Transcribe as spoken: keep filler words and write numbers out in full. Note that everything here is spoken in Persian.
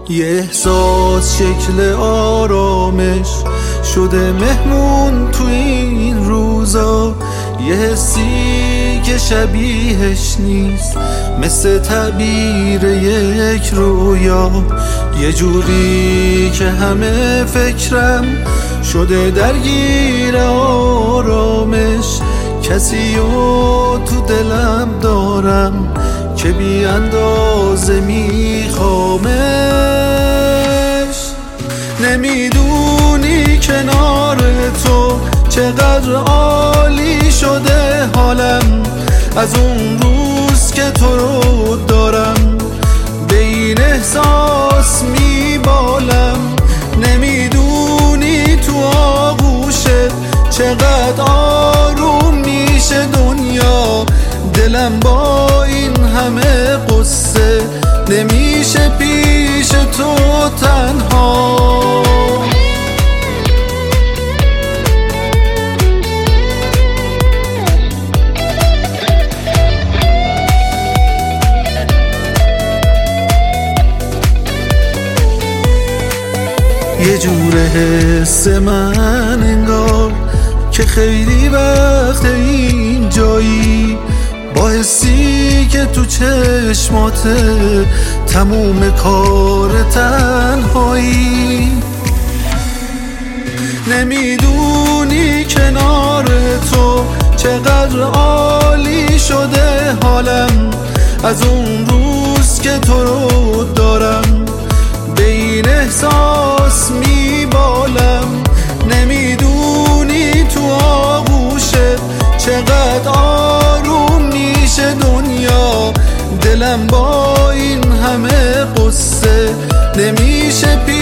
یه احساس شکل آرامش شده مهمون تو این روزا، یه حسی که شبیهش نیست مثل تعبیر یک رویا، یه جوری که همه فکرم شده درگیر آرامش، کسی رو تو دلم دارم که بی اندازه میخوامش. نمیدونی کنار تو چقدر عالی شده حالم، از اون روز که تو رو دارم به این احساس میبالم. نمیدونی تو آغوشت چقدر آروم میشه دنیا، دلم با این همه قصه نمیشه پیش تو تنها. یه جوره حس من انگار که خیلی وقت این جایی، با حسی که تو چشماته تموم کار تنهایی. نمیدونی کنار تو چقدر عالی شده حالم، از اون روز که تو رو دارم به این احساس میبالم. نمیدونی تو آغوشت چقدر آروم میشه دنیا، دلم با این همه قصه نمیشه